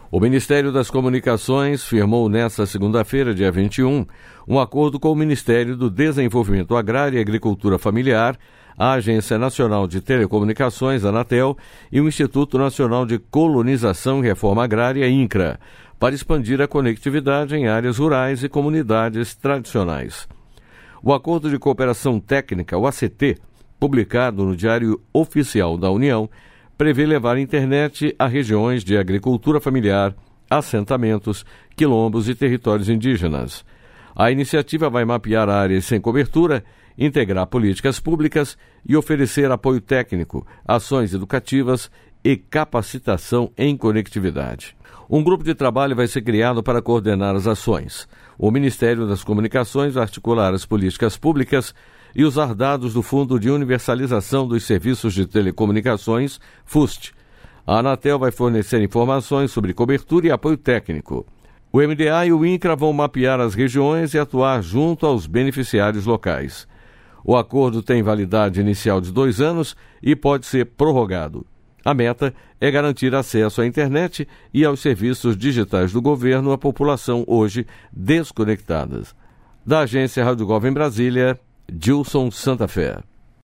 O Ministério das Comunicações firmou nesta segunda-feira, dia 21, um acordo com o Ministério do Desenvolvimento Agrário e Agricultura Familiar, a Agência Nacional de Telecomunicações, Anatel, e o Instituto Nacional de Colonização e Reforma Agrária, INCRA, para expandir a conectividade em áreas rurais e comunidades tradicionais. O Acordo de Cooperação Técnica, o ACT, publicado no Diário Oficial da União, prevê levar a internet a regiões de agricultura familiar, assentamentos, quilombos e territórios indígenas. A iniciativa vai mapear áreas sem cobertura, integrar políticas públicas e oferecer apoio técnico, ações educativas e capacitação em conectividade. Um grupo de trabalho vai ser criado para coordenar as ações. O Ministério das Comunicações vai articular as políticas públicas e usar dados do Fundo de Universalização dos Serviços de Telecomunicações, FUST. A Anatel vai fornecer informações sobre cobertura e apoio técnico. O MDA e o INCRA vão mapear as regiões e atuar junto aos beneficiários locais. O acordo tem validade inicial de 2 anos e pode ser prorrogado. A meta é garantir acesso à internet e aos serviços digitais do governo à população hoje desconectadas. Da agência Rádio Gov em Brasília, Gilson Santa Fé.